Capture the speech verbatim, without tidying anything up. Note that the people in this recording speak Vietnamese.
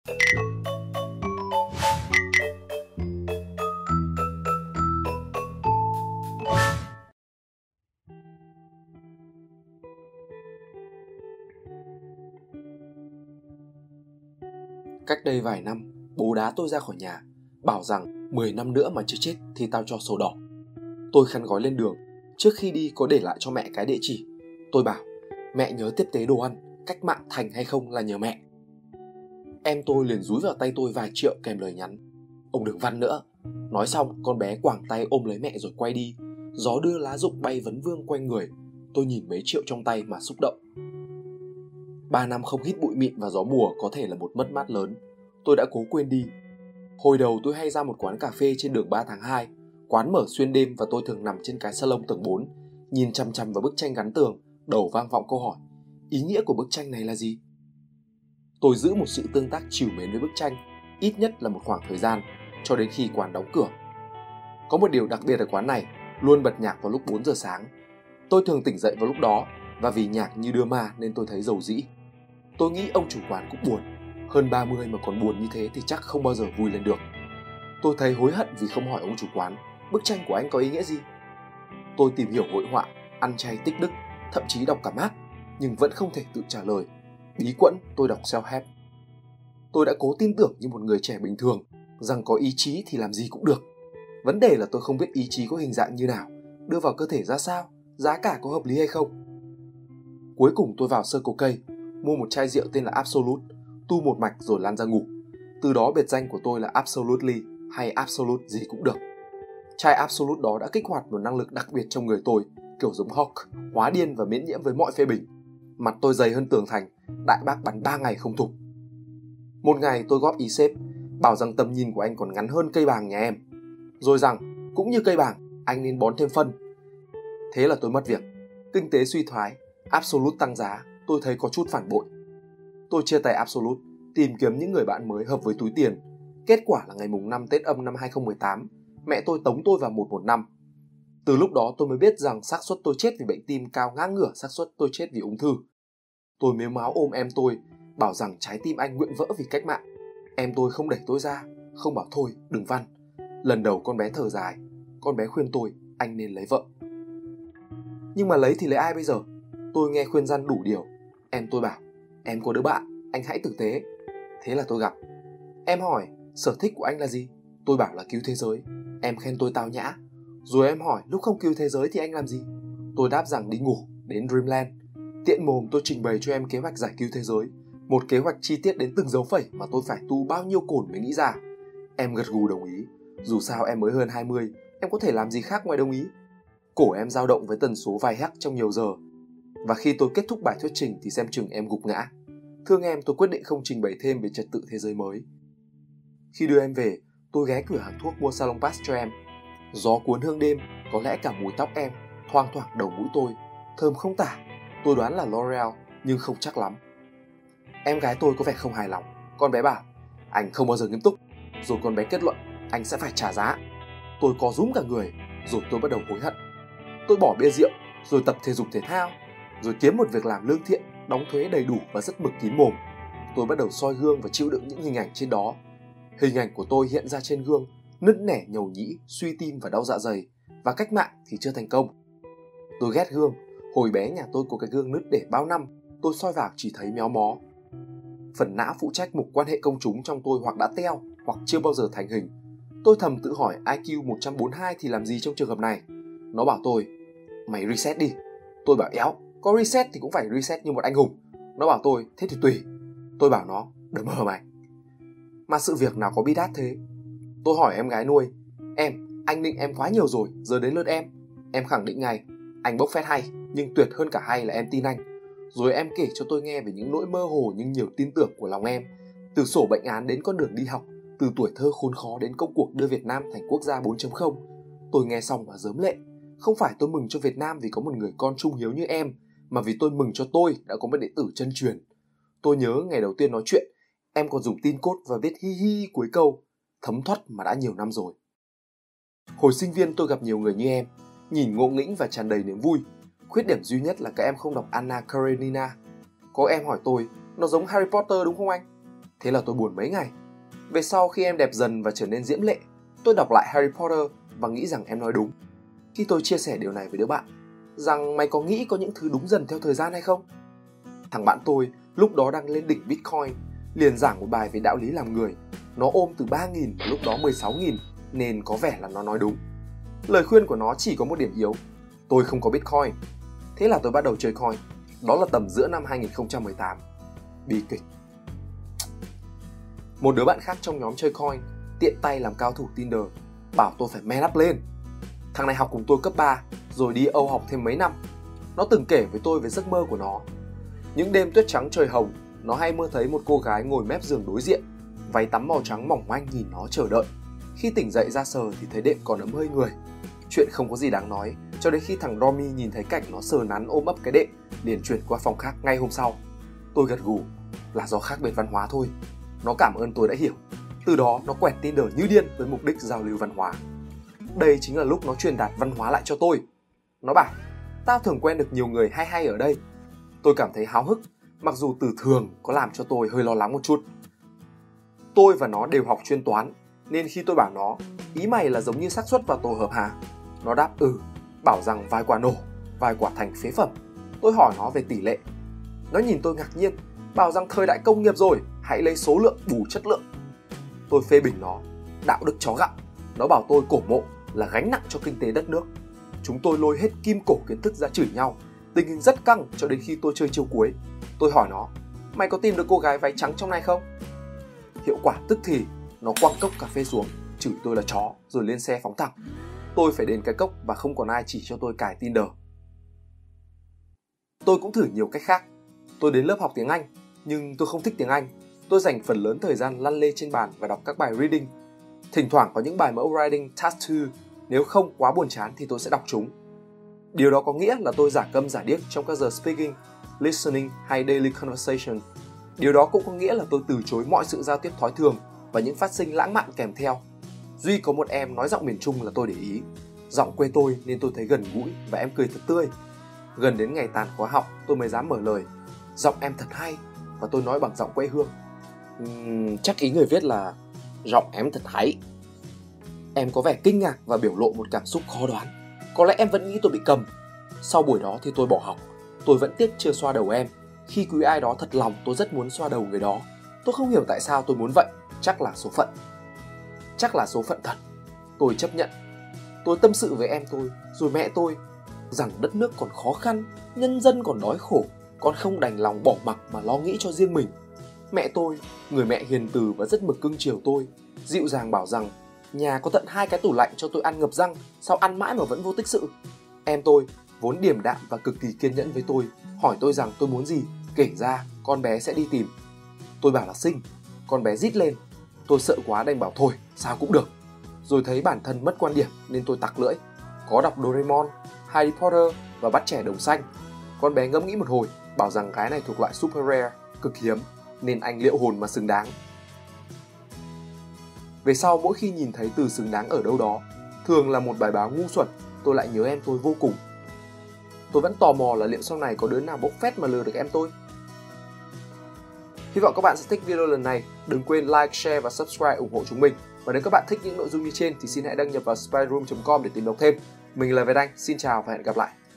Cách đây vài năm, bố đá tôi ra khỏi nhà, bảo rằng mười năm nữa mà chưa chết thì tao cho sổ đỏ. Tôi khăn gói lên đường, trước khi đi có để lại cho mẹ cái địa chỉ. Tôi bảo, mẹ nhớ tiếp tế đồ ăn, cách mạng thành hay không là nhờ mẹ. Em tôi liền dúi vào tay tôi vài triệu kèm lời nhắn, ông đừng văn nữa. Nói xong, con bé quàng tay ôm lấy mẹ rồi quay đi. Gió đưa lá rụng bay vấn vương quanh người. Tôi nhìn mấy triệu trong tay mà xúc động. Ba năm không hít bụi mịn và gió mùa có thể là một mất mát lớn. Tôi đã cố quên đi. Hồi đầu tôi hay ra một quán cà phê trên đường ba tháng hai. Quán mở xuyên đêm và tôi thường nằm trên cái salon tầng bốn, nhìn chằm chằm vào bức tranh gắn tường, đầu vang vọng câu hỏi, ý nghĩa của bức tranh này là gì? Tôi giữ một sự tương tác trìu mến với bức tranh, ít nhất là một khoảng thời gian, cho đến khi quán đóng cửa. Có một điều đặc biệt ở quán này, luôn bật nhạc vào lúc bốn giờ sáng. Tôi thường tỉnh dậy vào lúc đó, và vì nhạc như đưa ma nên tôi thấy dầu dĩ. Tôi nghĩ ông chủ quán cũng buồn, hơn ba mươi mà còn buồn như thế thì chắc không bao giờ vui lên được. Tôi thấy hối hận vì không hỏi ông chủ quán, bức tranh của anh có ý nghĩa gì? Tôi tìm hiểu hội họa, ăn chay tích đức, thậm chí đọc cả Marx, nhưng vẫn không thể tự trả lời. Bí quẫn tôi đọc self-help. Tôi đã cố tin tưởng như một người trẻ bình thường, rằng có ý chí thì làm gì cũng được. Vấn đề là tôi không biết ý chí có hình dạng như nào, đưa vào cơ thể ra sao, giá cả có hợp lý hay không. Cuối cùng tôi vào Circle K, mua một chai rượu tên là Absolute, tu một mạch rồi lăn ra ngủ. Từ đó biệt danh của tôi là Absolutely hay Absolute gì cũng được. Chai Absolute đó đã kích hoạt một năng lực đặc biệt trong người tôi, kiểu giống Hulk, hóa điên và miễn nhiễm với mọi phê bình. Mặt tôi dày hơn tường thành, đại bác bắn ba ngày không thủng. Một ngày tôi góp ý sếp, bảo rằng tầm nhìn của anh còn ngắn hơn cây bàng nhà em. Rồi rằng, cũng như cây bàng, anh nên bón thêm phân. Thế là tôi mất việc. Kinh tế suy thoái, Absolute tăng giá, tôi thấy có chút phản bội. Tôi chia tay Absolute, tìm kiếm những người bạn mới hợp với túi tiền. Kết quả là ngày mùng năm Tết Âm năm hai không một tám, mẹ tôi tống tôi vào một một năm. Từ lúc đó tôi mới biết rằng xác suất tôi chết vì bệnh tim cao ngang ngửa xác suất tôi chết vì ung thư. Tôi mếu máo ôm em tôi, bảo rằng trái tim anh nguyện vỡ vì cách mạng. Em tôi không đẩy tôi ra, không bảo thôi, đừng văn. Lần đầu con bé thở dài, con bé khuyên tôi, anh nên lấy vợ. Nhưng mà lấy thì lấy ai bây giờ? Tôi nghe khuyên răn đủ điều. Em tôi bảo, em có đứa bạn, anh hãy tử tế. Thế là tôi gặp. Em hỏi, sở thích của anh là gì? Tôi bảo là cứu thế giới. Em khen tôi tao nhã. Rồi em hỏi, lúc không cứu thế giới thì anh làm gì? Tôi đáp rằng đi ngủ, đến Dreamland. Tiện mồm tôi trình bày cho em kế hoạch giải cứu thế giới. Một kế hoạch chi tiết đến từng dấu phẩy mà tôi phải tu bao nhiêu cồn mới nghĩ ra. Em gật gù đồng ý. Dù sao em mới hơn hai mươi, em có thể làm gì khác ngoài đồng ý. Cổ em dao động với tần số vài hertz trong nhiều giờ. Và khi tôi kết thúc bài thuyết trình thì xem chừng em gục ngã. Thương em, tôi quyết định không trình bày thêm về trật tự thế giới mới. Khi đưa em về, tôi ghé cửa hàng thuốc mua Salon Pass cho em. Gió cuốn hương đêm, có lẽ cả mùi tóc em thoang thoảng đầu mũi tôi, thơm không tả. Tôi đoán là L'Oreal nhưng không chắc lắm. Em gái tôi có vẻ không hài lòng. Con bé bảo, anh không bao giờ nghiêm túc. Rồi con bé kết luận, anh sẽ phải trả giá. Tôi co rúm cả người, rồi tôi bắt đầu hối hận. Tôi bỏ bia rượu, rồi tập thể dục thể thao, rồi kiếm một việc làm lương thiện, đóng thuế đầy đủ và rất mực kín mồm. Tôi bắt đầu soi gương và chịu đựng những hình ảnh trên đó. Hình ảnh của tôi hiện ra trên gương, nứt nẻ, nhầu nhĩ, suy tim và đau dạ dày. Và cách mạng thì chưa thành công. Tôi ghét gương. Hồi bé nhà tôi có cái gương nứt để bao năm, tôi soi vào chỉ thấy méo mó. Phần não phụ trách mục quan hệ công chúng trong tôi hoặc đã teo, hoặc chưa bao giờ thành hình. Tôi thầm tự hỏi i kiu một trăm bốn mươi hai thì làm gì trong trường hợp này. Nó bảo tôi, mày reset đi. Tôi bảo éo, có reset thì cũng phải reset như một anh hùng. Nó bảo tôi, thế thì tùy. Tôi bảo nó, đừng mơ mày. Mà sự việc nào có bi đát thế. Tôi hỏi em gái nuôi, em, anh định em quá nhiều rồi, giờ đến lượt em. Em khẳng định ngay, anh bốc phét hay, nhưng tuyệt hơn cả hay là em tin anh. Rồi em kể cho tôi nghe về những nỗi mơ hồ nhưng nhiều tin tưởng của lòng em. Từ sổ bệnh án đến con đường đi học, từ tuổi thơ khốn khó đến công cuộc đưa Việt Nam thành quốc gia bốn chấm không. Tôi nghe xong và rớm lệ. Không phải tôi mừng cho Việt Nam vì có một người con trung hiếu như em, mà vì tôi mừng cho tôi đã có một đệ tử chân truyền. Tôi nhớ ngày đầu tiên nói chuyện, em còn dùng tin cốt và viết hi hi cuối câu, thấm thoát mà đã nhiều năm rồi. Hồi sinh viên tôi gặp nhiều người như em, nhìn ngộ nghĩnh và tràn đầy niềm vui. Khuyết điểm duy nhất là các em không đọc Anna Karenina. Có em hỏi tôi, nó giống Harry Potter đúng không anh? Thế là tôi buồn mấy ngày. Về sau khi em đẹp dần và trở nên diễm lệ, tôi đọc lại Harry Potter và nghĩ rằng em nói đúng. Khi tôi chia sẻ điều này với đứa bạn, rằng mày có nghĩ có những thứ đúng dần theo thời gian hay không? Thằng bạn tôi lúc đó đang lên đỉnh Bitcoin, liền giảng một bài về đạo lý làm người. Nó ôm từ ba nghìn và lúc đó mười sáu nghìn, nên có vẻ là nó nói đúng. Lời khuyên của nó chỉ có một điểm yếu: tôi không có Bitcoin. Thế là tôi bắt đầu chơi coin. Đó là tầm giữa năm hai nghìn không trăm mười tám. Bi kịch. Một đứa bạn khác trong nhóm chơi coin tiện tay làm cao thủ Tinder, bảo tôi phải man up lên. Thằng này học cùng tôi cấp ba, rồi đi Âu học thêm mấy năm. Nó từng kể với tôi về giấc mơ của nó. Những đêm tuyết trắng trời hồng, nó hay mơ thấy một cô gái ngồi mép giường đối diện, váy tắm màu trắng mỏng manh nhìn nó chờ đợi. Khi tỉnh dậy ra sờ thì thấy đệm còn ấm hơi người. Chuyện không có gì đáng nói, cho đến khi thằng Romy nhìn thấy cảnh nó sờ nắn ôm ấp cái đệm, liền chuyển qua phòng khác ngay hôm sau. Tôi gật gù, là do khác biệt văn hóa thôi. Nó cảm ơn tôi đã hiểu. Từ đó nó quẹt Tinder như điên với mục đích giao lưu văn hóa. Đây chính là lúc nó truyền đạt văn hóa lại cho tôi. Nó bảo, tao thường quen được nhiều người hay hay ở đây. Tôi cảm thấy háo hức, mặc dù từ thường có làm cho tôi hơi lo lắng một chút. Tôi và nó đều học chuyên toán, nên khi tôi bảo nó, ý mày là giống như xác suất vào tổ hợp hả? Nó đáp ừ, bảo rằng vài quả nổ, vài quả thành phế phẩm. Tôi hỏi nó về tỷ lệ. Nó nhìn tôi ngạc nhiên, bảo rằng thời đại công nghiệp rồi, hãy lấy số lượng bù chất lượng. Tôi phê bình nó, đạo đức chó gặm. Nó bảo tôi cổ mộ là gánh nặng cho kinh tế đất nước. Chúng tôi lôi hết kim cổ kiến thức ra chửi nhau. Tình hình rất căng cho đến khi tôi chơi chiêu cuối. Tôi hỏi nó, mày có tìm được cô gái váy trắng trong này không? Hiệu quả tức thì, nó quăng cốc cà phê xuống, chửi tôi là chó, rồi lên xe phóng thẳng. Tôi phải đến cái cốc và không còn ai chỉ cho tôi cài Tinder. Tôi cũng thử nhiều cách khác. Tôi đến lớp học tiếng Anh, nhưng tôi không thích tiếng Anh. Tôi dành phần lớn thời gian lăn lê trên bàn và đọc các bài reading. Thỉnh thoảng có những bài mẫu writing task two, nếu không quá buồn chán thì tôi sẽ đọc chúng. Điều đó có nghĩa là tôi giả câm giả điếc trong các giờ speaking, listening hay daily conversation. Điều đó cũng có nghĩa là tôi từ chối mọi sự giao tiếp thói thường và những phát sinh lãng mạn kèm theo. Duy có một em nói giọng miền Trung là tôi để ý. Giọng quê tôi nên tôi thấy gần gũi và em cười thật tươi. Gần đến ngày tàn khóa học tôi mới dám mở lời. Giọng em thật hay, và tôi nói bằng giọng quê hương. Uhm, chắc ý người viết là giọng em thật hay. Em có vẻ kinh ngạc và biểu lộ một cảm xúc khó đoán. Có lẽ em vẫn nghĩ tôi bị cầm. Sau buổi đó thì tôi bỏ học. Tôi vẫn tiếc chưa xoa đầu em. Khi quý ai đó thật lòng tôi rất muốn xoa đầu người đó. Tôi không hiểu tại sao tôi muốn vậy. Chắc là số phận. Chắc là số phận thật. Tôi chấp nhận. Tôi tâm sự với em tôi, rồi mẹ tôi, rằng đất nước còn khó khăn, nhân dân còn đói khổ, con không đành lòng bỏ mặc mà lo nghĩ cho riêng mình. Mẹ tôi, người mẹ hiền từ và rất mực cưng chiều tôi, dịu dàng bảo rằng nhà có tận hai cái tủ lạnh cho tôi ăn ngập răng, sao ăn mãi mà vẫn vô tích sự. Em tôi, vốn điềm đạm và cực kỳ kiên nhẫn với tôi, hỏi tôi rằng tôi muốn gì, kể ra con bé sẽ đi tìm. Tôi bảo là xinh, con bé rít lên. Tôi sợ quá đành bảo thôi, sao cũng được. Rồi thấy bản thân mất quan điểm nên tôi tặc lưỡi. Có đọc Doraemon, Harry Potter và Bắt trẻ đồng xanh. Con bé ngẫm nghĩ một hồi, bảo rằng cái này thuộc loại super rare, cực hiếm, nên anh liệu hồn mà xứng đáng. Về sau mỗi khi nhìn thấy từ xứng đáng ở đâu đó, thường là một bài báo ngu xuẩn, tôi lại nhớ em tôi vô cùng. Tôi vẫn tò mò là liệu sau này có đứa nào bốc phét mà lừa được em tôi. Hy vọng các bạn sẽ thích video lần này. Đừng quên like, share và subscribe ủng hộ chúng mình. Và nếu các bạn thích những nội dung như trên thì xin hãy đăng nhập vào spyroom chấm com để tìm đọc thêm. Mình là Việt Anh, xin chào và hẹn gặp lại.